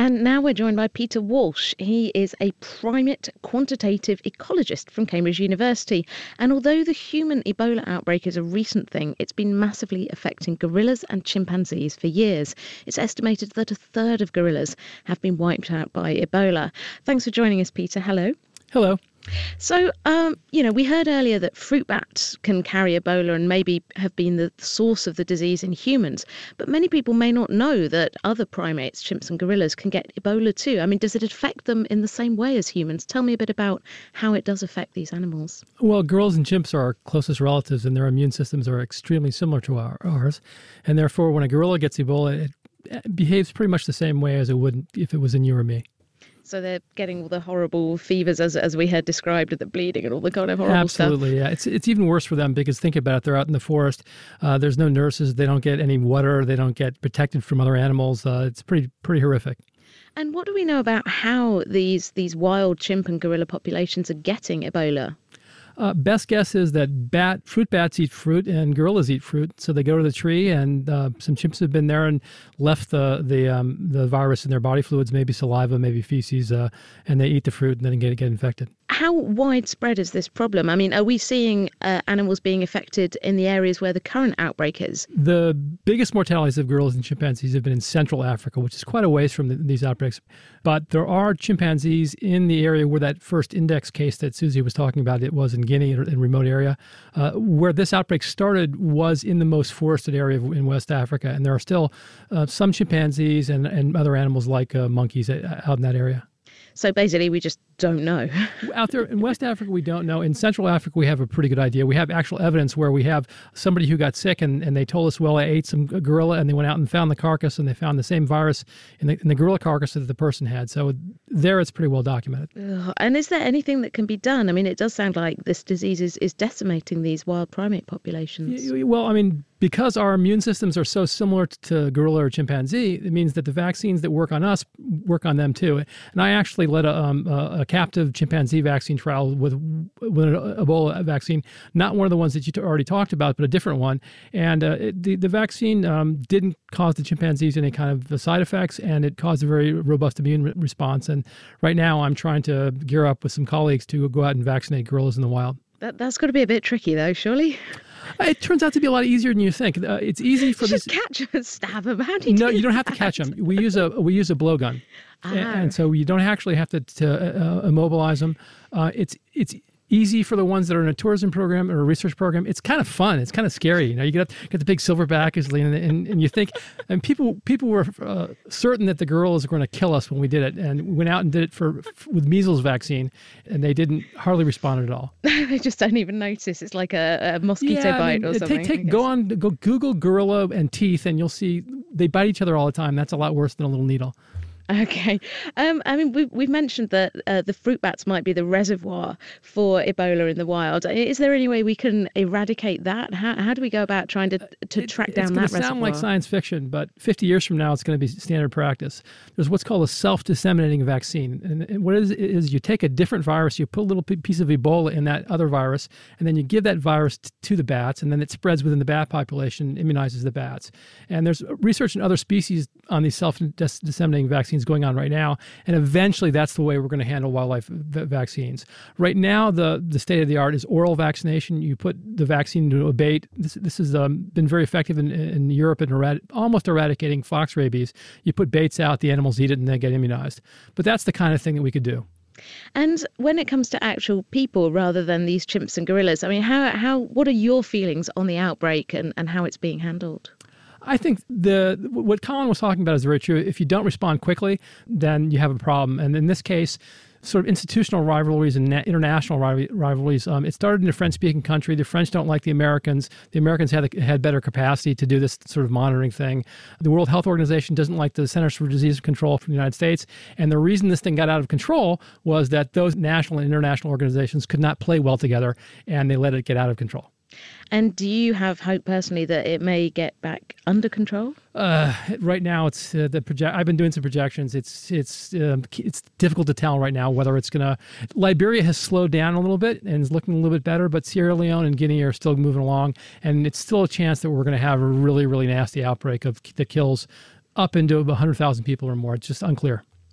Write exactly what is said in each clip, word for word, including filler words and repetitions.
And now we're joined by Peter Walsh. He is a primate quantitative ecologist from Cambridge University. And although the human Ebola outbreak is a recent thing, it's been massively affecting gorillas and chimpanzees for years. It's estimated that a third of gorillas have been wiped out by Ebola. Thanks for joining us, Peter. Hello. Hello. So, um, you know, we heard earlier that fruit bats can carry Ebola and maybe have been the source of the disease in humans. But many people may not know that other primates, chimps and gorillas, can get Ebola too. I mean, does it affect them in the same way as humans? Tell me a bit about how it does affect these animals. Well, gorillas and chimps are our closest relatives, and their immune systems are extremely similar to our, ours. And therefore, when a gorilla gets Ebola, it behaves pretty much the same way as it would if it was in you or me. So they're getting all the horrible fevers, as as we had described, the bleeding and all the kind of horrible Absolutely, stuff. yeah. It's it's even worse for them because think about it. They're out in the forest. Uh, there's no nurses. They don't get any water. They don't get protected from other animals. Uh, it's pretty pretty horrific. And what do we know about how these these wild chimp and gorilla populations are getting Ebola? Uh, best guess is that bat fruit bats eat fruit and gorillas eat fruit. So they go to the tree, and uh, some chimps have been there and left the the um, the virus in their body fluids, maybe saliva, maybe feces, uh, and they eat the fruit and then get get infected. How widespread is this problem? I mean, are we seeing uh, animals being affected in the areas where the current outbreak is? The biggest mortalities of gorillas and chimpanzees have been in Central Africa, which is quite a ways from the, these outbreaks. But there are chimpanzees in the area where that first index case that Susie was talking about, it was in Guinea, in a remote area. Uh, where this outbreak started was in the most forested area in West Africa. And there are still uh, some chimpanzees and, and other animals like uh, monkeys out in that area. So basically, we just don't know. Out there in West Africa, we don't know. In Central Africa, we have a pretty good idea. We have actual evidence where we have somebody who got sick and, and they told us, well, I ate some gorilla, and they went out and found the carcass, and they found the same virus in the, in the gorilla carcass that the person had. So there it's pretty well documented. Ugh. And is there anything that can be done? I mean, it does sound like this disease is, is decimating these wild primate populations. Well, I mean, because our immune systems are so similar to gorilla or chimpanzee, it means that the vaccines that work on us work on them too. And I actually led a, um, a captive chimpanzee vaccine trial with, with an Ebola vaccine, not one of the ones that you already talked about, but a different one. And uh, it, the, the vaccine um, didn't cause the chimpanzees any kind of side effects, and it caused a very robust immune re- response. And right now I'm trying to gear up with some colleagues to go out and vaccinate gorillas in the wild. That, that's got to be a bit tricky, though, surely? It turns out to be a lot easier than you think. Uh, it's easy for Just this. catch them and stab them. How do you No, do you don't have that? to catch them. We use a we use a blowgun, Ah. and, and so you don't actually have to, to uh, immobilize them. Uh, it's it's easy for the ones that are in a tourism program or a research program. It's kind of fun. It's kind of scary. You know, you get get the big silverback, and, and and you think, and people people were uh, certain that the gorillas were going to kill us when we did it, and we went out and did it for with measles vaccine, and they didn't hardly respond at all. They just don't even notice. It's like a, a mosquito yeah, bite I mean, or something. Take, take, go on, go Google gorilla and teeth, and you'll see they bite each other all the time. That's a lot worse than a little needle. Okay. Um, I mean, we've, we've mentioned that uh, the fruit bats might be the reservoir for Ebola in the wild. Is there any way we can eradicate that? How, how do we go about trying to to track it, down that reservoir? It's going to sound like science fiction, but fifty years from now, it's going to be standard practice. There's what's called a self-disseminating vaccine. And, and what it is, is you take a different virus, you put a little piece of Ebola in that other virus, and then you give that virus t- to the bats, and then it spreads within the bat population, immunizes the bats. And there's research in other species on these self-disseminating vaccines going on right now, and eventually that's the way we're going to handle wildlife v- vaccines. Right now, the the state of the art is oral vaccination. You put the vaccine into a bait. This this has um, been very effective in, in Europe in erad- almost eradicating fox rabies. You put baits out, the animals eat it, and they get immunized. But that's the kind of thing that we could do. And when it comes to actual people rather than these chimps and gorillas, I mean, how how what are your feelings on the outbreak and, and how it's being handled? I think the what Colin was talking about is very true. If you don't respond quickly, then you have a problem. And in this case, sort of institutional rivalries and international rivalries. Um, it started in a French-speaking country. The French don't like the Americans. The Americans had had better capacity to do this sort of monitoring thing. The World Health Organization doesn't like the Centers for Disease Control from the United States. And the reason this thing got out of control was that those national and international organizations could not play well together, and they let it get out of control. And do you have hope personally that it may get back under control? Uh, right now, it's uh, the project. I've been doing some projections. It's it's um, it's difficult to tell right now whether it's going to. Liberia has slowed down a little bit and is looking a little bit better, but Sierra Leone and Guinea are still moving along, and it's still a chance that we're going to have a really really nasty outbreak of that kills up into one hundred thousand people or more. It's just unclear.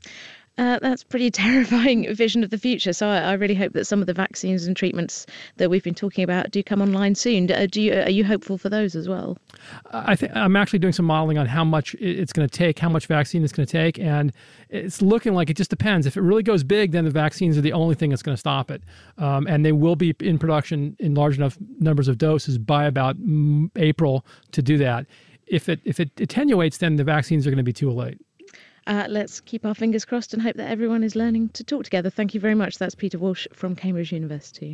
Uh, that's pretty terrifying vision of the future. So I, I really hope that some of the vaccines and treatments that we've been talking about do come online soon. Uh, do you, are you hopeful for those as well? I think I'm actually doing some modeling on how much it's going to take, how much vaccine it's going to take, and it's looking like it just depends. If it really goes big, then the vaccines are the only thing that's going to stop it, um, and they will be in production in large enough numbers of doses by about April to do that. If it if it attenuates, then the vaccines are going to be too late. Uh, let's keep our fingers crossed and hope that everyone is learning to talk together. Thank you very much. That's Peter Walsh from Cambridge University.